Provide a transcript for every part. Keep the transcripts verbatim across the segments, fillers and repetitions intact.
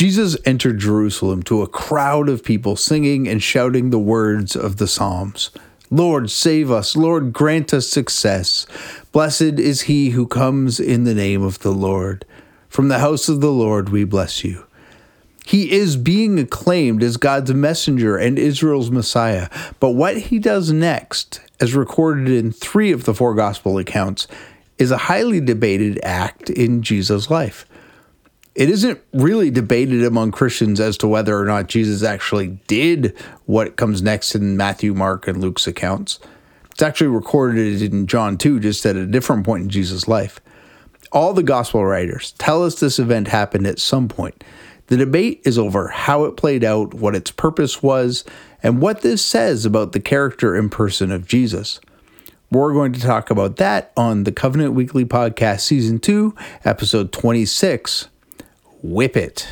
Jesus entered Jerusalem to a crowd of people singing and shouting the words of the Psalms. Lord, save us. Lord, grant us success. Blessed is he who comes in the name of the Lord. From the house of the Lord we bless you. He is being acclaimed as God's messenger and Israel's Messiah. But what he does next, as recorded in three of the four gospel accounts, is a highly debated act in Jesus' life. It isn't really debated among Christians as to whether or not Jesus actually did what comes next in Matthew, Mark, and Luke's accounts. It's actually recorded in John two, just at a different point in Jesus' life. All the gospel writers tell us this event happened at some point. The debate is over how it played out, what its purpose was, and what this says about the character and person of Jesus. We're going to talk about that on the Covenant Weekly Podcast Season two, Episode twenty-six, Whip It.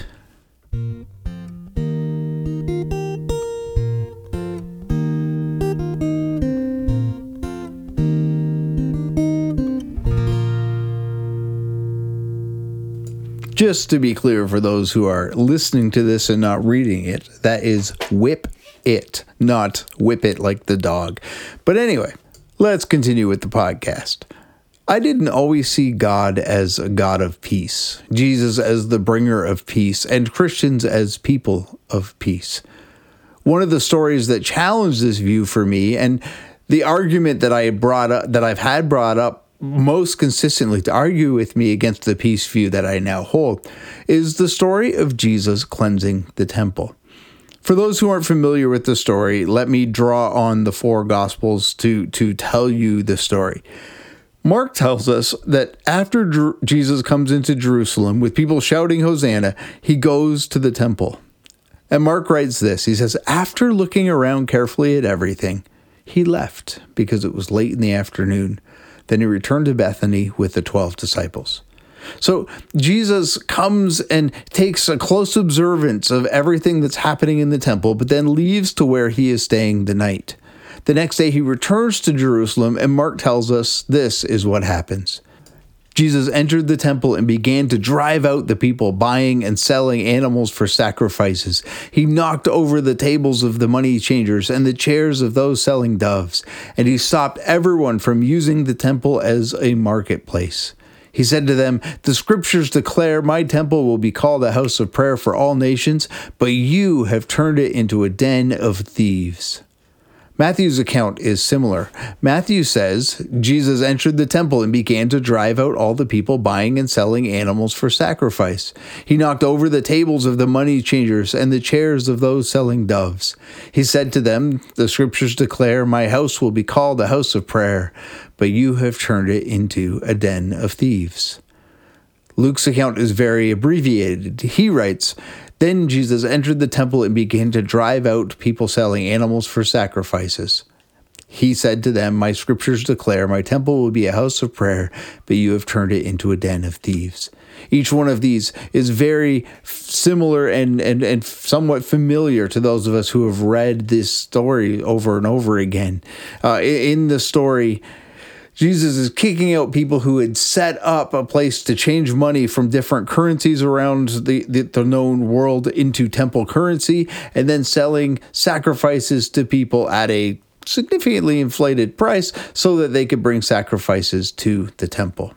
Just to be clear for those who are listening to this and not reading it, that is whip it, not whip it like the dog. But anyway, let's continue with the podcast. I didn't always see God as a God of peace, Jesus as the bringer of peace, and Christians as people of peace. One of the stories that challenged this view for me, and the argument that I brought up, that I've had brought up most consistently to argue with me against the peace view that I now hold, is the story of Jesus cleansing the temple. For those who aren't familiar with the story, let me draw on the four Gospels to, to tell you the story. Mark tells us that after Jer- Jesus comes into Jerusalem with people shouting Hosanna, he goes to the temple. And Mark writes this, he says, after looking around carefully at everything, he left because it was late in the afternoon. Then he returned to Bethany with the twelve disciples. So Jesus comes and takes a close observance of everything that's happening in the temple, but then leaves to where he is staying the night. The next day he returns to Jerusalem, and Mark tells us this is what happens. Jesus entered the temple and began to drive out the people buying and selling animals for sacrifices. He knocked over the tables of the money changers and the chairs of those selling doves, and he stopped everyone from using the temple as a marketplace. He said to them, the scriptures declare my temple will be called a house of prayer for all nations, but you have turned it into a den of thieves. Matthew's account is similar. Matthew says, Jesus entered the temple and began to drive out all the people buying and selling animals for sacrifice. He knocked over the tables of the money changers and the chairs of those selling doves. He said to them, the scriptures declare, my house will be called a house of prayer, but you have turned it into a den of thieves. Luke's account is very abbreviated. He writes, then Jesus entered the temple and began to drive out people selling animals for sacrifices. He said to them, my scriptures declare my temple will be a house of prayer, but you have turned it into a den of thieves. Each one of these is very similar and, and, and somewhat familiar to those of us who have read this story over and over again. Uh, in the story, Jesus is kicking out people who had set up a place to change money from different currencies around the, the, the known world into temple currency, and then selling sacrifices to people at a significantly inflated price so that they could bring sacrifices to the temple.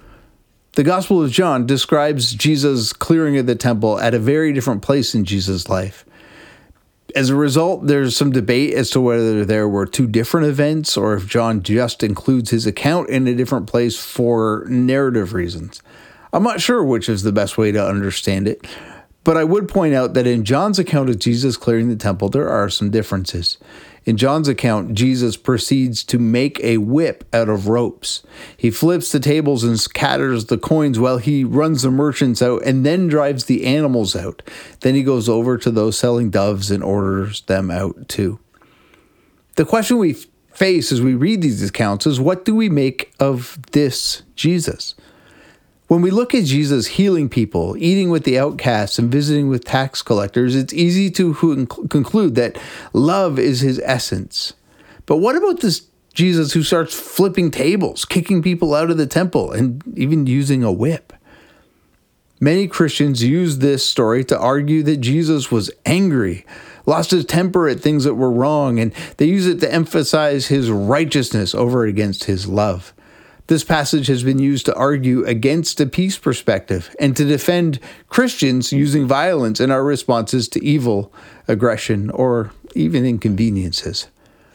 The Gospel of John describes Jesus' clearing of the temple at a very different place in Jesus' life. As a result, there's some debate as to whether there were two different events or if John just includes his account in a different place for narrative reasons. I'm not sure which is the best way to understand it, but I would point out that in John's account of Jesus clearing the temple, there are some differences. In John's account, Jesus proceeds to make a whip out of ropes. He flips the tables and scatters the coins while he runs the merchants out and then drives the animals out. Then he goes over to those selling doves and orders them out too. The question we face as we read these accounts is, what do we make of this Jesus? When we look at Jesus healing people, eating with the outcasts, and visiting with tax collectors, it's easy to conclude that love is his essence. But what about this Jesus who starts flipping tables, kicking people out of the temple, and even using a whip? Many Christians use this story to argue that Jesus was angry, lost his temper at things that were wrong, and they use it to emphasize his righteousness over against his love. This passage has been used to argue against a peace perspective and to defend Christians using violence in our responses to evil, aggression, or even inconveniences.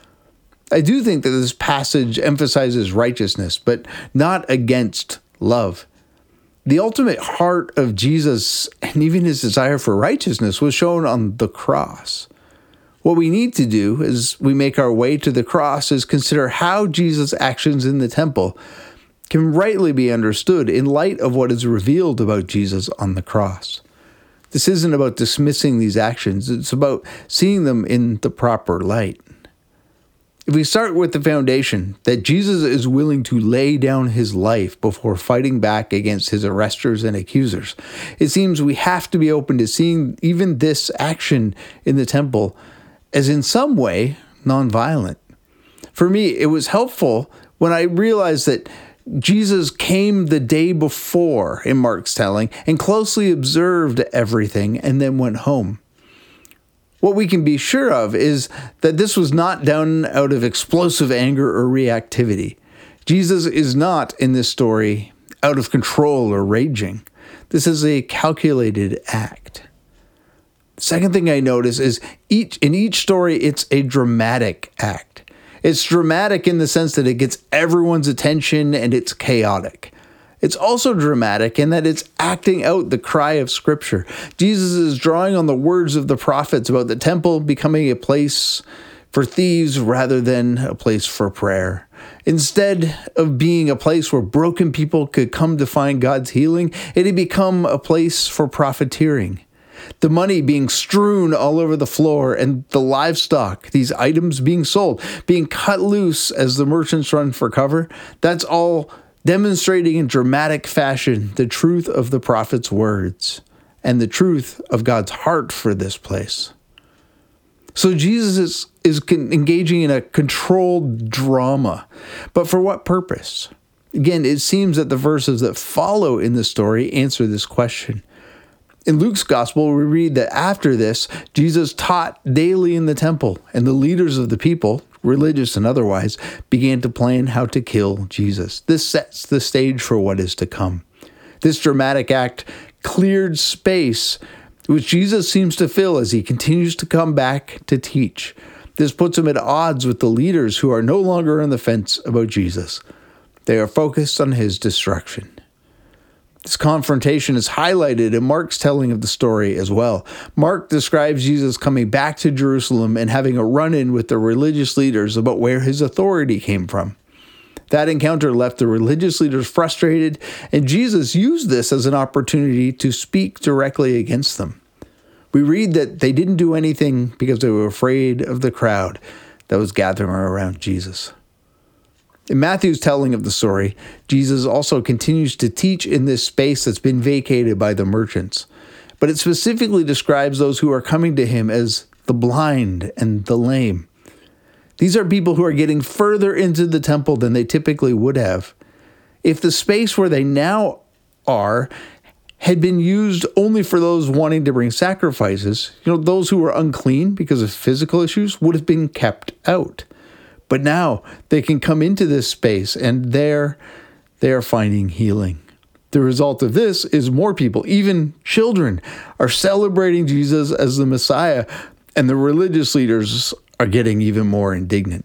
I do think that this passage emphasizes righteousness, but not against love. The ultimate heart of Jesus and even his desire for righteousness was shown on the cross. What we need to do as we make our way to the cross is consider how Jesus' actions in the temple can rightly be understood in light of what is revealed about Jesus on the cross. This isn't about dismissing these actions, it's about seeing them in the proper light. If we start with the foundation that Jesus is willing to lay down his life before fighting back against his arresters and accusers, it seems we have to be open to seeing even this action in the temple as in some way nonviolent. For me, it was helpful when I realized that Jesus came the day before, in Mark's telling, and closely observed everything and then went home. What we can be sure of is that this was not done out of explosive anger or reactivity. Jesus is not, in this story, out of control or raging. This is a calculated act. The second thing I notice is each in each story, it's a dramatic act. It's dramatic in the sense that it gets everyone's attention and it's chaotic. It's also dramatic in that it's acting out the cry of Scripture. Jesus is drawing on the words of the prophets about the temple becoming a place for thieves rather than a place for prayer. Instead of being a place where broken people could come to find God's healing, it had become a place for profiteering. The money being strewn all over the floor and the livestock, these items being sold, being cut loose as the merchants run for cover, that's all demonstrating in dramatic fashion the truth of the prophet's words and the truth of God's heart for this place. So Jesus is, is engaging in a controlled drama, but for what purpose? Again, it seems that the verses that follow in the story answer this question. In Luke's gospel, we read that after this, Jesus taught daily in the temple, and the leaders of the people, religious and otherwise, began to plan how to kill Jesus. This sets the stage for what is to come. This dramatic act cleared space, which Jesus seems to fill as he continues to come back to teach. This puts him at odds with the leaders who are no longer on the fence about Jesus. They are focused on his destruction. This confrontation is highlighted in Mark's telling of the story as well. Mark describes Jesus coming back to Jerusalem and having a run-in with the religious leaders about where his authority came from. That encounter left the religious leaders frustrated, and Jesus used this as an opportunity to speak directly against them. We read that they didn't do anything because they were afraid of the crowd that was gathering around Jesus. In Matthew's telling of the story, Jesus also continues to teach in this space that's been vacated by the merchants. But it specifically describes those who are coming to him as the blind and the lame. These are people who are getting further into the temple than they typically would have. If the space where they now are had been used only for those wanting to bring sacrifices, you know, those who were unclean because of physical issues would have been kept out. But now they can come into this space, and there they are finding healing. The result of this is more people, even children, are celebrating Jesus as the Messiah, and the religious leaders are getting even more indignant.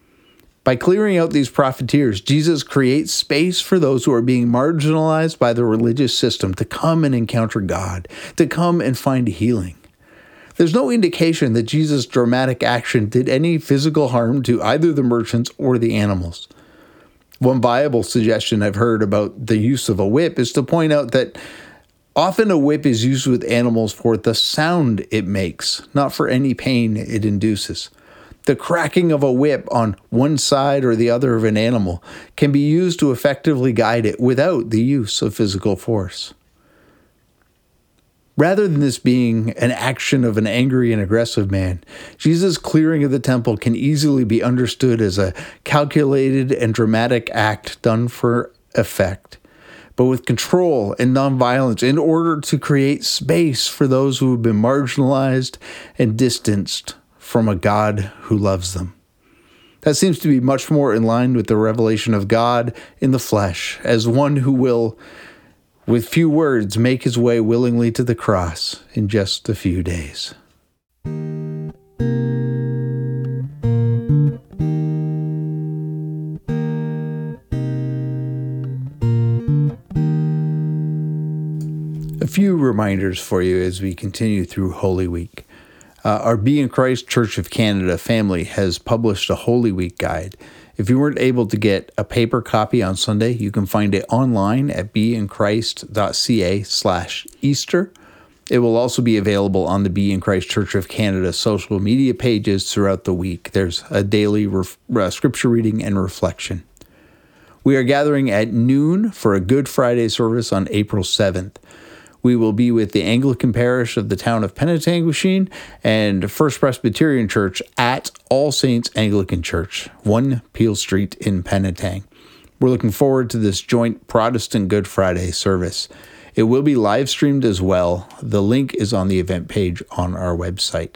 By clearing out these profiteers, Jesus creates space for those who are being marginalized by the religious system to come and encounter God, to come and find healing. There's no indication that Jesus' dramatic action did any physical harm to either the merchants or the animals. One viable suggestion I've heard about the use of a whip is to point out that often a whip is used with animals for the sound it makes, not for any pain it induces. The cracking of a whip on one side or the other of an animal can be used to effectively guide it without the use of physical force. Rather than this being an action of an angry and aggressive man, Jesus' clearing of the temple can easily be understood as a calculated and dramatic act done for effect. but with control and nonviolence in order to create space for those who have been marginalized and distanced from a God who loves them. That seems to be much more in line with the revelation of God in the flesh, as one who will, with few words, make his way willingly to the cross in just a few days. A few reminders for you as we continue through Holy Week. Uh, our Be in Christ Church of Canada family has published a Holy Week guide. If you weren't able to get a paper copy on Sunday, you can find it online at beinchrist.ca slash Easter. It will also be available on the Be in Christ Church of Canada social media pages throughout the week. There's a daily ref- uh, scripture reading and reflection. We are gathering at noon for a Good Friday service on April seventh. We will be with the Anglican parish of the town of Penetanguishene and First Presbyterian Church at All Saints Anglican Church, one Peel Street in Penetang. We're looking forward to this joint Protestant Good Friday service. It will be live streamed as well. The link is on the event page on our website.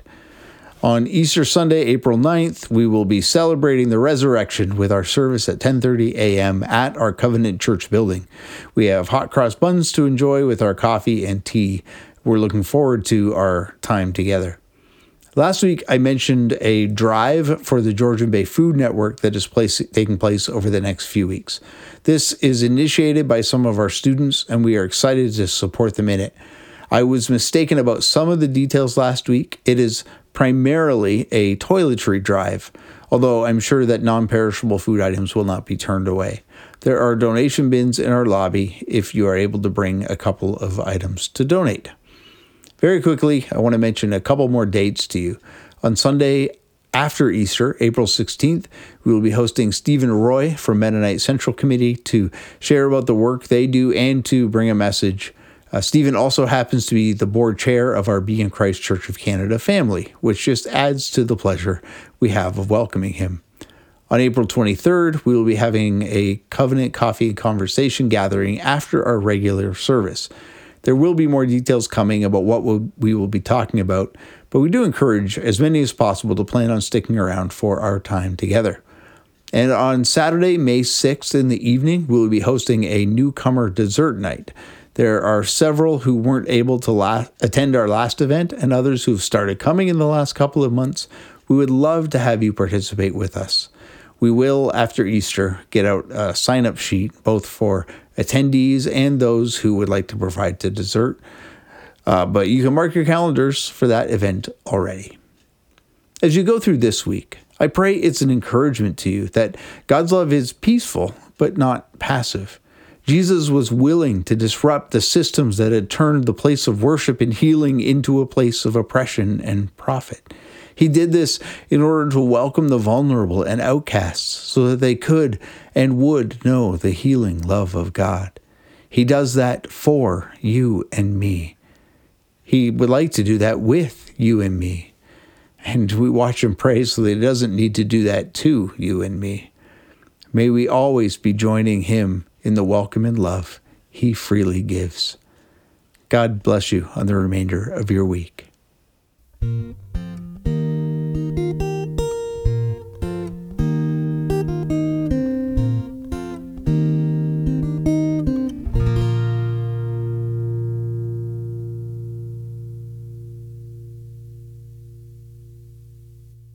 On Easter Sunday, April ninth, we will be celebrating the resurrection with our service at ten thirty a.m. at our Covenant Church building. We have hot cross buns to enjoy with our coffee and tea. We're looking forward to our time together. Last week, I mentioned a drive for the Georgian Bay Food Network that is place, taking place over the next few weeks. This is initiated by some of our students, and we are excited to support them in it. I was mistaken about some of the details last week. It is primarily a toiletry drive, although I'm sure that non-perishable food items will not be turned away. There are donation bins in our lobby if you are able to bring a couple of items to donate. Very quickly, I want to mention a couple more dates to you. On Sunday after Easter, April sixteenth, we will be hosting Stephen Roy from Mennonite Central Committee to share about the work they do and to bring a message. Uh, Stephen also happens to be the board chair of our Be in Christ Church of Canada family, which just adds to the pleasure we have of welcoming him. On April twenty-third, we will be having a Covenant Coffee and Conversation gathering after our regular service. There will be more details coming about what we'll, we will be talking about, but we do encourage as many as possible to plan on sticking around for our time together. And on Saturday, May sixth in the evening, we will be hosting a newcomer dessert night. There are several who weren't able to la- attend our last event and others who've started coming in the last couple of months. We would love to have you participate with us. We will, after Easter, get out a sign-up sheet, both for attendees and those who would like to provide the dessert. Uh, but you can mark your calendars for that event already. As you go through this week, I pray it's an encouragement to you that God's love is peaceful, but not passive. Jesus was willing to disrupt the systems that had turned the place of worship and healing into a place of oppression and profit. He did this in order to welcome the vulnerable and outcasts so that they could and would know the healing love of God. He does that for you and me. He would like to do that with you and me. And we watch him pray so that he doesn't need to do that to you and me. May we always be joining him in the welcome and love he freely gives. God bless you on the remainder of your week.